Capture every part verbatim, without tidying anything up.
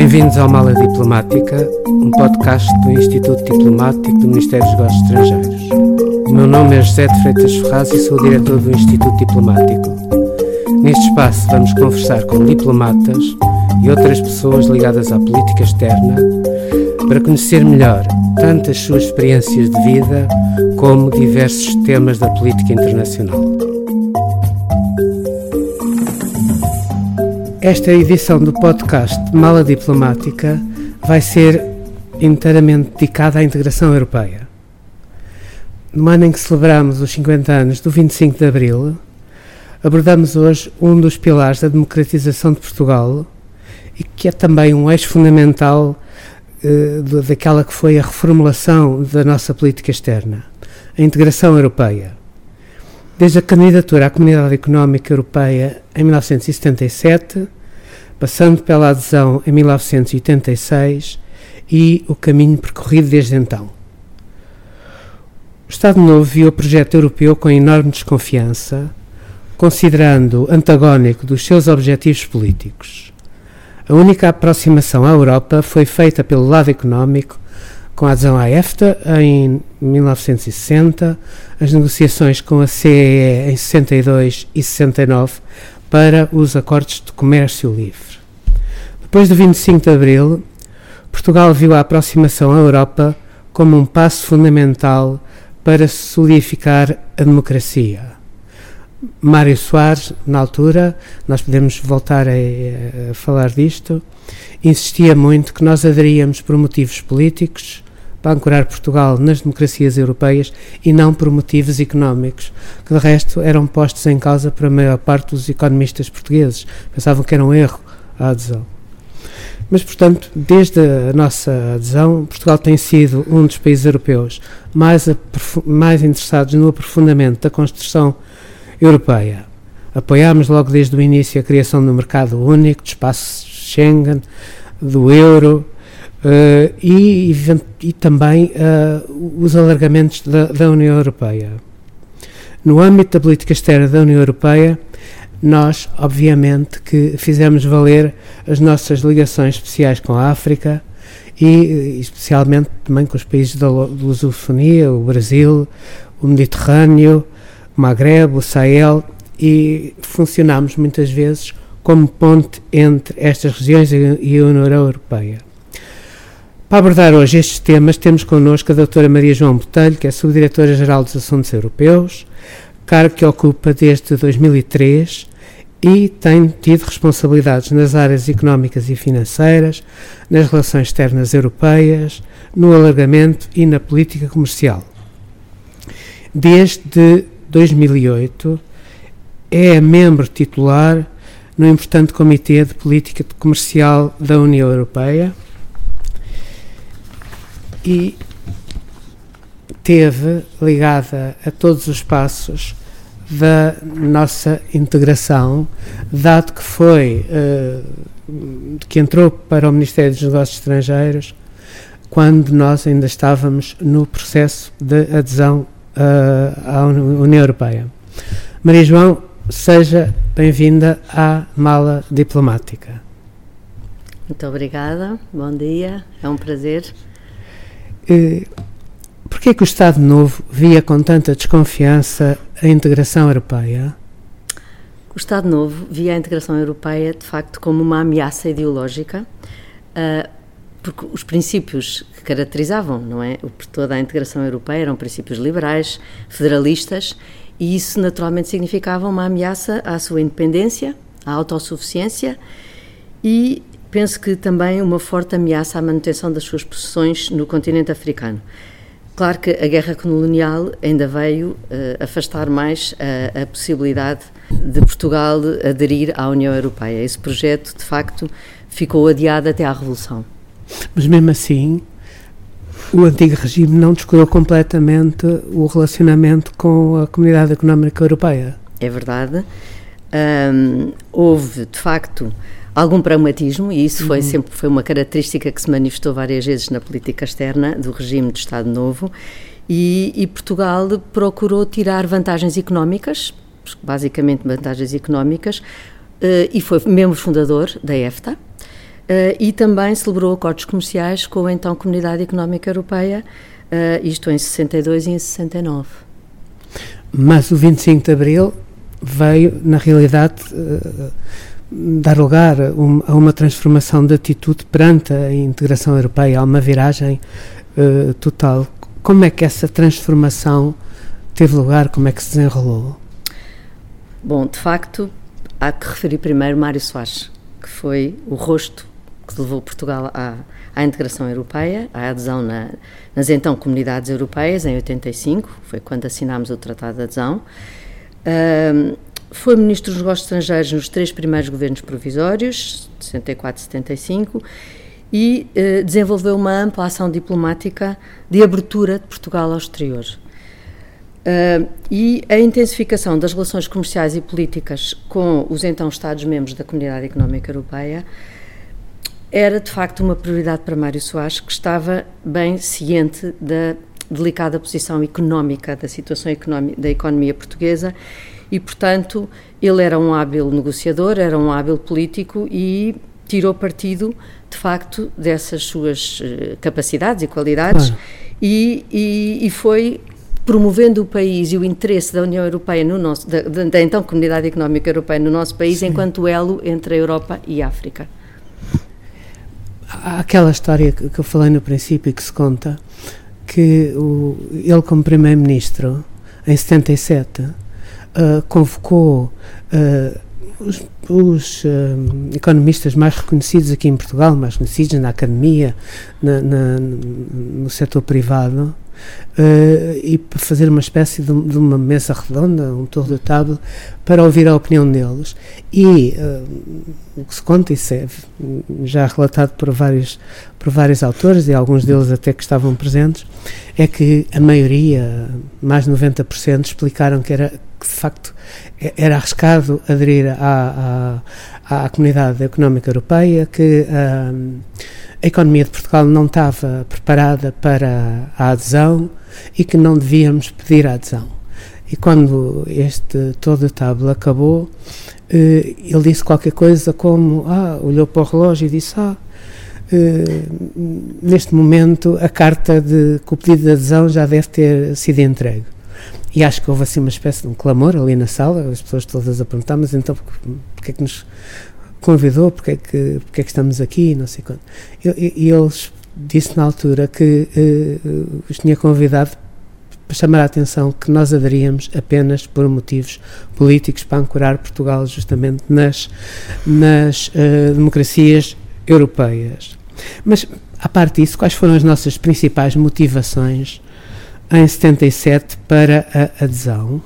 Bem-vindos ao Mala Diplomática, um podcast do Instituto Diplomático do Ministério dos Negócios Estrangeiros. O meu nome é José de Freitas Ferraz e sou o diretor do Instituto Diplomático. Neste espaço vamos conversar com diplomatas e outras pessoas ligadas à política externa para conhecer melhor tanto as suas experiências de vida como diversos temas da política internacional. Esta edição do podcast Mala Diplomática vai ser inteiramente dedicada à integração europeia. No ano em que celebramos os cinquenta anos do vinte e cinco de Abril, abordamos hoje um dos pilares da democratização de Portugal e que é também um eixo fundamental eh, daquela que foi a reformulação da nossa política externa, a integração europeia. Desde a candidatura à Comunidade Económica Europeia em mil novecentos e setenta e sete, passando pela adesão em mil novecentos e oitenta e seis e o caminho percorrido desde então. O Estado Novo viu o projeto europeu com enorme desconfiança, considerando antagónico dos seus objetivos políticos. A única aproximação à Europa foi feita pelo lado económico, com a adesão à EFTA em mil novecentos e sessenta, as negociações com a C E E em sessenta e dois e sessenta e nove para os acordos de comércio livre. Depois do vinte e cinco de Abril, Portugal viu a aproximação à Europa como um passo fundamental para solidificar a democracia. Mário Soares, na altura, nós podemos voltar a, a falar disto, insistia muito que nós aderíamos por motivos políticos para ancorar Portugal nas democracias europeias e não por motivos económicos, que de resto eram postos em causa para a maior parte dos economistas portugueses. Pensavam que era um erro a adesão. Mas, portanto, desde a nossa adesão, Portugal tem sido um dos países europeus mais, mais interessados no aprofundamento da construção europeia. Apoiámos logo desde o início a criação do mercado único, do espaço Schengen, do euro, Uh, e, e também uh, os alargamentos da, da União Europeia. No âmbito da política externa da União Europeia, nós, obviamente, que fizemos valer as nossas ligações especiais com a África e, especialmente, também com os países da lusofonia, o Brasil, o Mediterrâneo, o Magreb, o Sahel, e funcionámos muitas vezes como ponte entre estas regiões e a União Europeia. Para abordar hoje estes temas, temos connosco a doutora Maria João Botelho, que é Subdiretora-Geral dos Assuntos Europeus, cargo que ocupa desde dois mil e três e tem tido responsabilidades nas áreas económicas e financeiras, nas relações externas europeias, no alargamento e na política comercial. Desde dois mil e oito é membro titular no importante Comitê de Política Comercial da União Europeia, e teve ligada a todos os passos da nossa integração, dado que foi, uh, que entrou para o Ministério dos Negócios Estrangeiros quando nós ainda estávamos no processo de adesão uh, à União Europeia. Maria João, seja bem-vinda à Mala Diplomática. Muito obrigada, bom dia, é um prazer. Uh, Porquê é que o Estado Novo via com tanta desconfiança a integração europeia? O Estado Novo via a integração europeia, de facto, como uma ameaça ideológica, uh, porque os princípios que caracterizavam, não é, toda a integração europeia eram princípios liberais, federalistas, e isso naturalmente significava uma ameaça à sua independência, à autossuficiência e penso que também uma forte ameaça à manutenção das suas posições no continente africano. Claro que a guerra colonial ainda veio uh, afastar mais a, a possibilidade de Portugal aderir à União Europeia. Esse projeto, de facto, ficou adiado até à Revolução. Mas mesmo assim, o antigo regime não descurou completamente o relacionamento com a Comunidade Económica Europeia. É verdade. Um, houve, de facto, algum pragmatismo, e isso foi, uhum. sempre foi uma característica que se manifestou várias vezes na política externa do regime do Estado Novo, e, e Portugal procurou tirar vantagens económicas, basicamente vantagens económicas, uh, e foi membro fundador da EFTA, e também celebrou acordos comerciais com a então Comunidade Económica Europeia, isto em sessenta e dois e em sessenta e nove. Mas o vinte e cinco de Abril veio, na realidade, dar lugar a uma transformação de atitude perante a integração europeia, a uma viragem total. Como é que essa transformação teve lugar, como é que se desenrolou? Bom, de facto, há que referir primeiro Mário Soares, que foi o rosto que levou Portugal à, à integração europeia, à adesão na, nas então comunidades europeias, em oitenta e cinco, foi quando assinámos o Tratado de Adesão. Um, foi Ministro dos Negócios Estrangeiros nos três primeiros governos provisórios, sessenta e quatro e setenta e cinco, e uh, desenvolveu uma ampla ação diplomática de abertura de Portugal ao exterior. Uh, e a intensificação das relações comerciais e políticas com os então Estados-membros da Comunidade Económica Europeia era, de facto, uma prioridade para Mário Soares, que estava bem ciente da delicada posição económica, da situação económica, da economia portuguesa, e, portanto, ele era um hábil negociador, era um hábil político e tirou partido, de facto, dessas suas uh, capacidades e qualidades, claro. e, e, e foi promovendo o país e o interesse da União Europeia, no nosso, da, da então Comunidade Económica Europeia no nosso país, Sim. enquanto elo entre a Europa e a África. Há aquela história que, que eu falei no princípio e que se conta, que o, ele como Primeiro-Ministro, em setenta e sete, uh, convocou uh, os, os uh, economistas mais reconhecidos aqui em Portugal, mais conhecidos na academia, na, na, no setor privado, Uh, e para fazer uma espécie de, de uma mesa redonda, um tour de tábua, para ouvir a opinião deles. E uh, o que se conta, isso é já relatado por vários, por vários autores, e alguns deles até que estavam presentes, é que a maioria, mais de noventa por cento, explicaram que era, que de facto era arriscado aderir à, à, à Comunidade Económica Europeia, que uh, a economia de Portugal não estava preparada para a adesão e que não devíamos pedir a adesão. E quando este todo o tábua acabou, eh, ele disse qualquer coisa como, ah, olhou para o relógio e disse, ah, eh, neste momento a carta de, com o pedido de adesão já deve ter sido entregue. E acho que houve assim uma espécie de um clamor ali na sala, as pessoas todas a perguntar, mas então porque é que nos convidou, porque é que, porque é que estamos aqui, não sei quando. E, e eles disse na altura que uh, os tinha convidado para chamar a atenção que nós aderíamos apenas por motivos políticos, para ancorar Portugal justamente nas, nas uh, democracias europeias. Mas, à parte disso, quais foram as nossas principais motivações em setenta e sete para a adesão?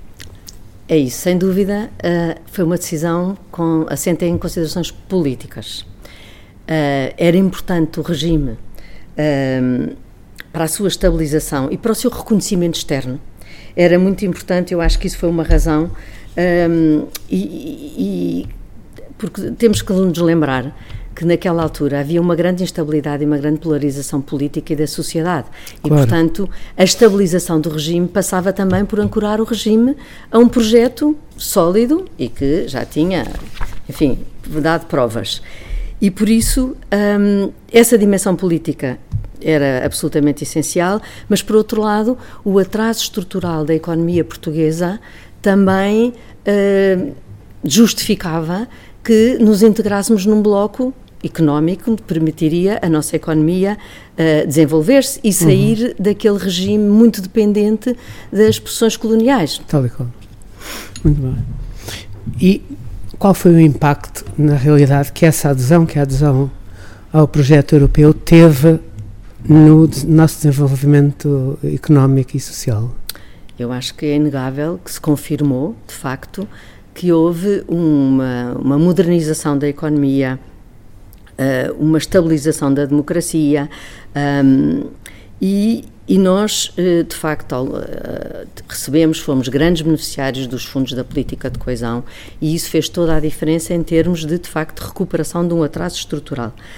É isso, sem dúvida, uh, foi uma decisão com, assente em considerações políticas. Uh, era importante o regime uh, para a sua estabilização e para o seu reconhecimento externo. Era muito importante, eu acho que isso foi uma razão, um, e, e porque temos que nos lembrar que naquela altura havia uma grande instabilidade e uma grande polarização política e da sociedade. E, claro. Portanto, a estabilização do regime passava também por ancorar o regime a um projeto sólido e que já tinha, enfim, dado provas. E, por isso, hum, essa dimensão política era absolutamente essencial, mas, por outro lado, o atraso estrutural da economia portuguesa também hum, justificava que nos integrássemos num bloco económico que permitiria a nossa economia uh, desenvolver-se e sair uhum. daquele regime muito dependente das posições coloniais. Tal e qual. Muito bem. E qual foi o impacto, na realidade, que essa adesão, que a adesão ao projeto europeu teve no de, nosso desenvolvimento económico e social? Eu acho que é inegável que se confirmou, de facto, que houve uma, uma modernização da economia, uh, uma estabilização da democracia, um, e, e nós, uh, de facto, uh, recebemos, fomos grandes beneficiários dos fundos da política de coesão, e isso fez toda a diferença em termos de, de facto, recuperação de um atraso estrutural.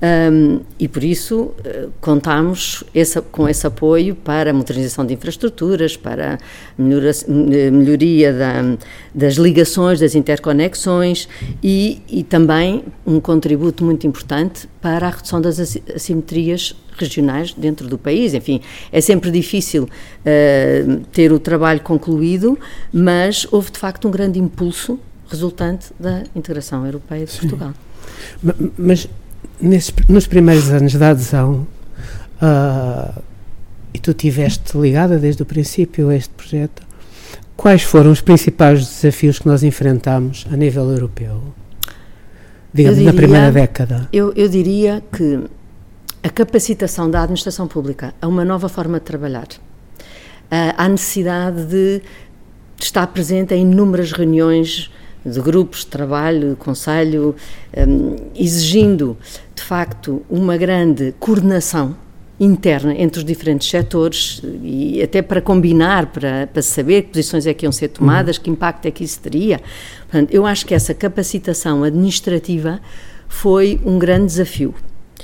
Um, e por isso uh, contamos esse, com esse apoio para a modernização de infraestruturas, para a melhora, melhoria da, das ligações, das interconexões e, e também um contributo muito importante para a redução das assimetrias regionais dentro do país. Enfim, é sempre difícil uh, ter o trabalho concluído, mas houve de facto um grande impulso resultante da integração europeia de Sim. Portugal. Mas nesses, nos primeiros anos da adesão, uh, e tu estiveste ligada desde o princípio a este projeto, quais foram os principais desafios que nós enfrentámos a nível europeu? Digamos, diria, na primeira década. Eu, eu diria que a capacitação da administração pública a uma nova forma de trabalhar, a, a necessidade de estar presente em inúmeras reuniões de grupos de trabalho, de conselho, um, exigindo, de facto, uma grande coordenação interna entre os diferentes setores e até para combinar, para, para saber que posições é que iam ser tomadas, uhum. que impacto é que isso teria. Portanto, eu acho que essa capacitação administrativa foi um grande desafio.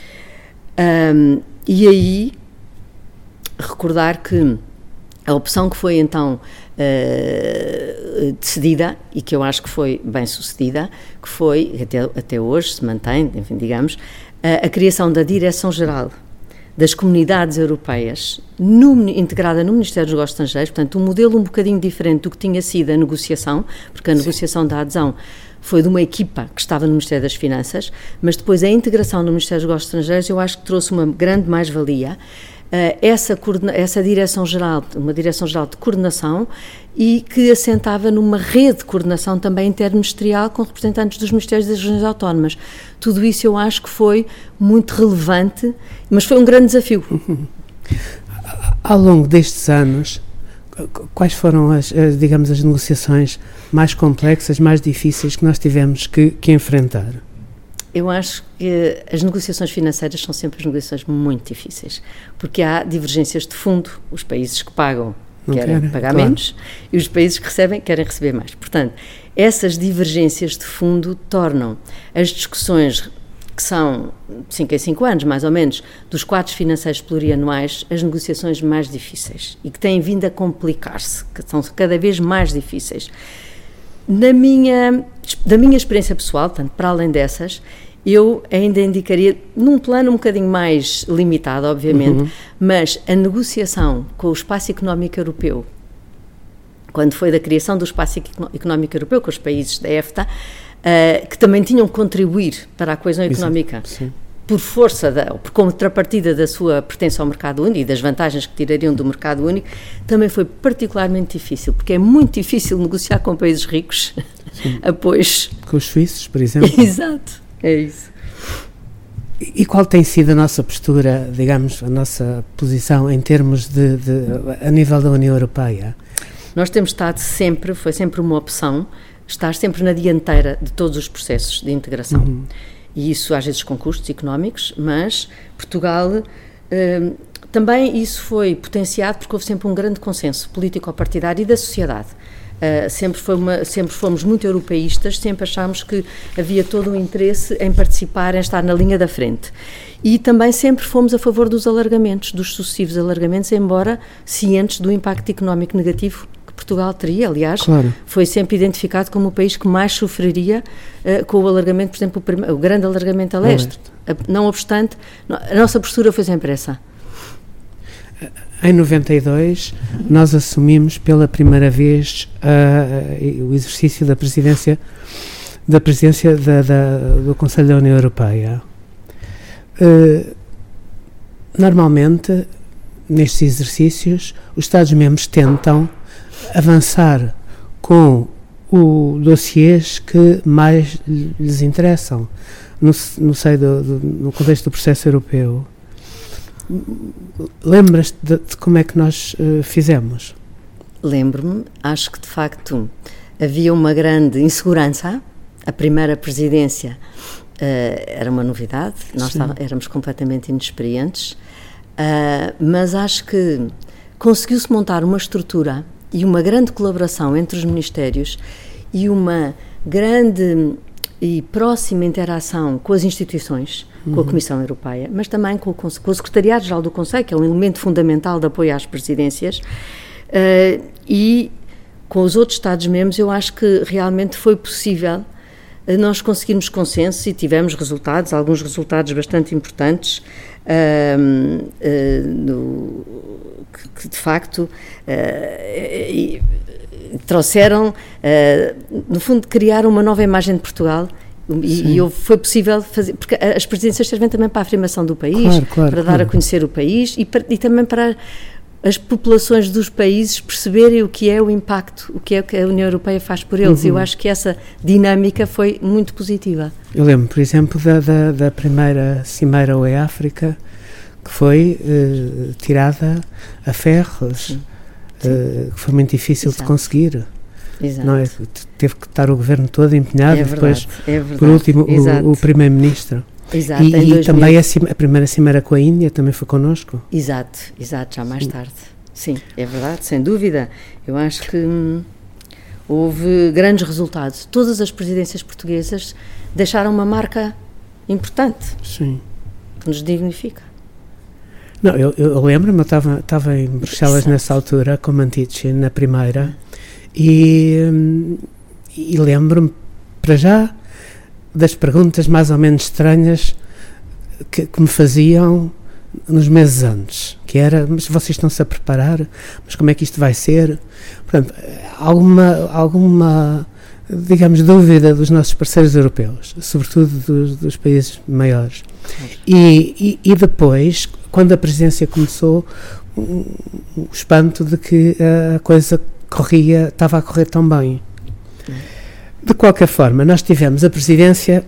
Um, e aí, recordar que a opção que foi então uh, decidida e que eu acho que foi bem sucedida, que foi, até, até hoje se mantém, enfim, digamos, a, a criação da Direção-Geral das Comunidades Europeias no, integrada no Ministério dos Negócios Estrangeiros, portanto um modelo um bocadinho diferente do que tinha sido a negociação, porque a Sim. negociação da adesão foi de uma equipa que estava no Ministério das Finanças, mas depois a integração no Ministério dos Negócios Estrangeiros eu acho que trouxe uma grande mais-valia. Uh, essa, essa direção-geral, uma direção-geral de coordenação e que assentava numa rede de coordenação também interministerial com representantes dos Ministérios das Regiões Autónomas. Tudo isso eu acho que foi muito relevante, mas foi um grande desafio. Uhum. Ao longo destes anos, quais foram as, digamos, as negociações mais complexas, mais difíceis que nós tivemos que, que enfrentar? Eu acho que as negociações financeiras são sempre as negociações muito difíceis, porque há divergências de fundo, os países que pagam Não querem quero, pagar claro. menos e os países que recebem querem receber mais. Portanto, essas divergências de fundo tornam as discussões, que são cinco em cinco anos, mais ou menos, dos quadros financeiros plurianuais, as negociações mais difíceis e que têm vindo a complicar-se, que são cada vez mais difíceis. Na minha, da minha experiência pessoal, portanto, para além dessas, eu ainda indicaria, num plano um bocadinho mais limitado, obviamente, uhum. mas a negociação com o Espaço Económico Europeu, quando foi da criação do Espaço Económico Europeu, com os países da EFTA, uh, que também tinham que contribuir para a coesão económica, Sim. por força, da, ou por contrapartida da sua pertença ao mercado único e das vantagens que tirariam do mercado único, também foi particularmente difícil, porque é muito difícil negociar com países ricos apoios. Com os suíços, por exemplo. Exato, é isso. E, e qual tem sido a nossa postura, digamos, a nossa posição em termos de, de a nível da União Europeia? Nós temos estado sempre, foi sempre uma opção, estar sempre na dianteira de todos os processos de integração. Uhum. E isso às vezes com custos económicos, mas Portugal eh, também isso foi potenciado porque houve sempre um grande consenso político-partidário e da sociedade. Uh, sempre, foi uma, sempre fomos muito europeístas, sempre achámos que havia todo o interesse em participar, em estar na linha da frente. E também sempre fomos a favor dos alargamentos, dos sucessivos alargamentos, embora cientes do impacto económico negativo que Portugal teria. Aliás, claro. Foi sempre identificado como o país que mais sofreria uh, com o alargamento, por exemplo, o, prim- o grande alargamento a leste. A, não obstante, a nossa postura foi sempre essa. Em noventa e dois, nós assumimos pela primeira vez uh, o exercício da presidência, da presidência da, da, do Conselho da União Europeia. Uh, normalmente, nestes exercícios, os Estados-membros tentam avançar com o dossiês que mais lhes interessam, no, no, seio do, do, no contexto do processo europeu. Lembras-te de, de como é que nós uh, fizemos? Lembro-me, acho que de facto havia uma grande insegurança. A primeira presidência uh, era uma novidade, nós estava, éramos completamente inexperientes, uh, mas acho que conseguiu-se montar uma estrutura e uma grande colaboração entre os ministérios e uma grande e próxima interação com as instituições, uhum. com a Comissão Europeia, mas também com o, com o Secretariado-Geral do Conselho, que é um elemento fundamental de apoio às presidências, uh, e com os outros Estados-membros eu acho que realmente foi possível uh, nós conseguirmos consenso e tivemos resultados, alguns resultados bastante importantes, uh, uh, no, que, que de facto uh, e, trouxeram, uh, no fundo, criaram uma nova imagem de Portugal e, e foi possível fazer, porque as presidências servem também para a afirmação do país, claro, claro, para claro. dar a conhecer o país e, para, e também para as populações dos países perceberem o que é o impacto, o que é que a União Europeia faz por eles. Uhum. Eu acho que essa dinâmica foi muito positiva. Eu lembro, por exemplo, da, da, da primeira Cimeira U E-África, que foi uh, tirada a ferros. Sim. Uh, que foi muito difícil Exato. de conseguir. Exato. Não é? Teve que estar o governo todo empenhado, é depois, é verdade. por último, o, o primeiro-ministro. Exato. E, e dois mil também a, cima, a primeira cimeira com a Índia também foi connosco. Exato, exato, já mais Sim. tarde. Sim, é verdade, sem dúvida. Eu acho que hum, houve grandes resultados. Todas as presidências portuguesas deixaram uma marca importante. Sim. Que nos dignifica. Não, eu, eu lembro-me, eu estava, estava em Bruxelas Exato. nessa altura, com Mantici, na primeira, e, e lembro-me, para já, das perguntas mais ou menos estranhas que, que me faziam nos meses antes, que era, mas vocês estão-se a preparar? Mas como é que isto vai ser? Portanto, alguma, alguma digamos, dúvida dos nossos parceiros europeus, sobretudo dos, dos países maiores. E, e, e depois, quando a presidência começou, o um, um espanto de que a coisa corria, estava a correr tão bem. De qualquer forma, nós tivemos a presidência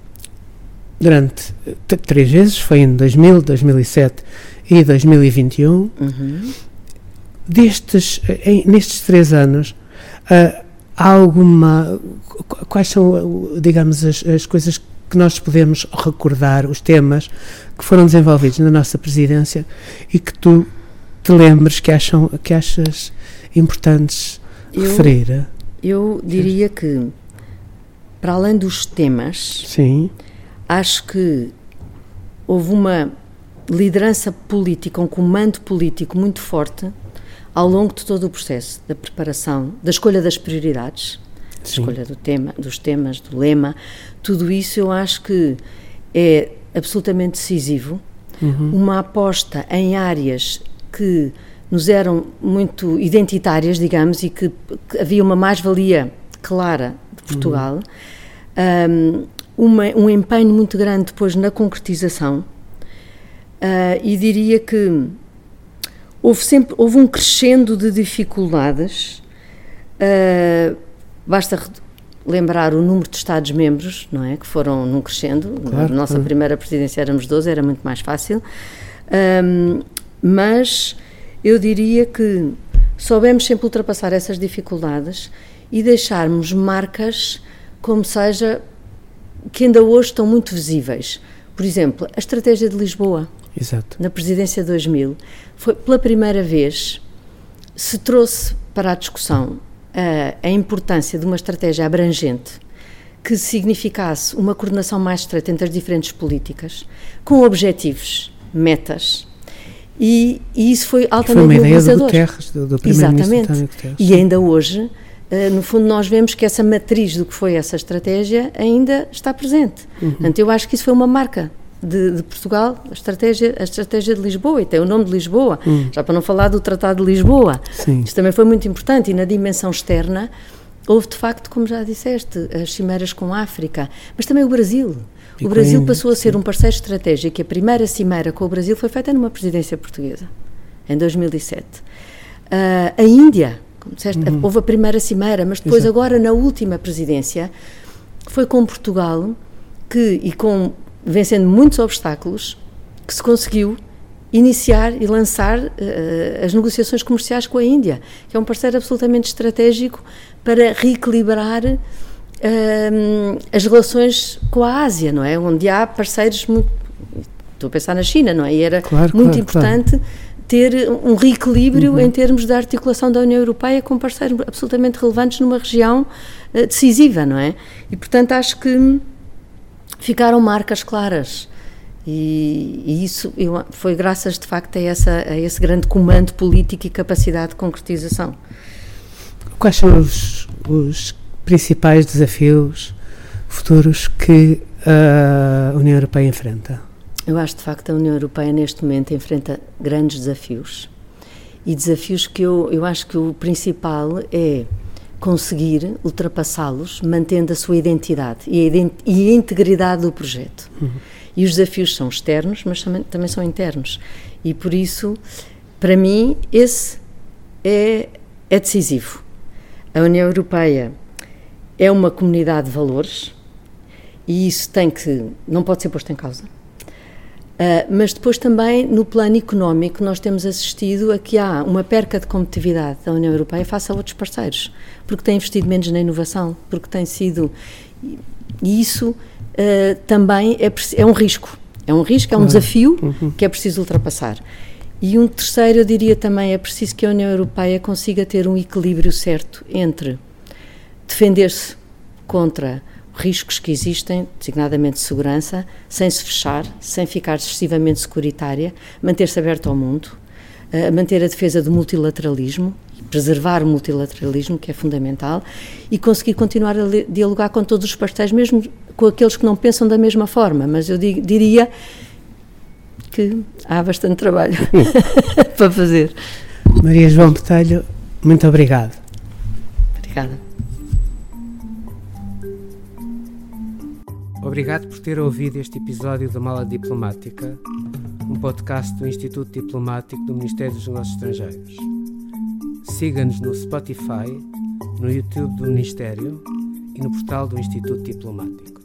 durante t- três vezes, foi em dois mil, dois mil e sete e dois mil e vinte e um. Uhum. Destes, em, nestes três anos, uh, há alguma... Quais são, digamos, as, as coisas que nós podemos recordar, os temas que foram desenvolvidos na nossa presidência e que tu te lembres que, acham, que achas importantes eu, referir? Eu diria que, para além dos temas, Sim. acho que houve uma liderança política, um comando político muito forte ao longo de todo o processo da preparação, da escolha das prioridades, da escolha do tema, dos temas, do lema. Tudo isso eu acho que é absolutamente decisivo. Uhum. Uma aposta em áreas que nos eram muito identitárias, digamos, e que, que havia uma mais-valia clara de Portugal. Uhum. Um, uma, um empenho muito grande depois na concretização. Uh, e diria que houve sempre houve um crescendo de dificuldades. Uh, basta lembrar o número de Estados-membros, não é? Que foram num crescendo. Claro, na nossa claro. primeira presidência éramos doze, era muito mais fácil. Um, mas eu diria que soubemos sempre ultrapassar essas dificuldades e deixarmos marcas, como seja, que ainda hoje estão muito visíveis. Por exemplo, a estratégia de Lisboa. Exato. Na presidência de dois mil, foi pela primeira vez se trouxe para a discussão a, a importância de uma estratégia abrangente que significasse uma coordenação mais estreita entre as diferentes políticas, com objetivos, metas, e, e isso foi altamente mobilizador. Foi uma ideia do Guterres, do, do primeiro-ministro António Guterres. E ainda hoje, uh, no fundo, nós vemos que essa matriz do que foi essa estratégia ainda está presente. Uhum. Portanto, eu acho que isso foi uma marca De, de Portugal, a estratégia, a estratégia de Lisboa, e tem o nome de Lisboa, hum. já para não falar do Tratado de Lisboa. Sim. Isto também foi muito importante, e na dimensão externa houve de facto, como já disseste, as cimeiras com a África, mas também o Brasil. E o Brasil Índia, passou a ser sim. um parceiro estratégico, e a primeira cimeira com o Brasil foi feita numa presidência portuguesa, em dois mil e sete. Uh, a Índia, como disseste, uhum. houve a primeira cimeira, mas depois Exato. agora na última presidência, foi com Portugal, que, e com vencendo muitos obstáculos, que se conseguiu iniciar e lançar uh, as negociações comerciais com a Índia, que é um parceiro absolutamente estratégico para reequilibrar uh, as relações com a Ásia, não é? Onde há parceiros muito... Estou a pensar na China, não é? E era claro, muito claro, importante claro. ter um reequilíbrio uhum. em termos da articulação da União Europeia com parceiros absolutamente relevantes numa região uh, decisiva, não é? E, portanto, acho que ficaram marcas claras. E, e isso eu, foi graças, de facto, a, essa, a esse grande comando político e capacidade de concretização. Quais são os, os principais desafios futuros que a União Europeia enfrenta? Eu acho, de facto, a União Europeia neste momento enfrenta grandes desafios e desafios que eu, eu acho que o principal é conseguir ultrapassá-los mantendo a sua identidade e a, ident- e a integridade do projeto. Uhum. E os desafios são externos, mas também, também são internos. E por isso, para mim, esse é, é decisivo. A União Europeia é uma comunidade de valores e isso tem que, não pode ser posto em causa. Uh, mas depois também, no plano económico, nós temos assistido a que há uma perca de competitividade da União Europeia face a outros parceiros, porque tem investido menos na inovação, porque tem sido... E isso uh, também é, é um risco. É um risco, é um desafio uhum. que é preciso ultrapassar. E um terceiro, eu diria também, é preciso que a União Europeia consiga ter um equilíbrio certo entre defender-se contra riscos que existem, designadamente de segurança, sem se fechar, sem ficar excessivamente securitária, manter-se aberto ao mundo, uh, manter a defesa do multilateralismo, preservar o multilateralismo, que é fundamental, e conseguir continuar a le- dialogar com todos os parceiros, mesmo com aqueles que não pensam da mesma forma, mas eu dig- diria que há bastante trabalho para fazer. Maria João Botelho, muito obrigado. Obrigada. Obrigado por ter ouvido este episódio da Mala Diplomática, um podcast do Instituto Diplomático do Ministério dos Negócios Estrangeiros. Siga-nos no Spotify, no YouTube do Ministério e no portal do Instituto Diplomático.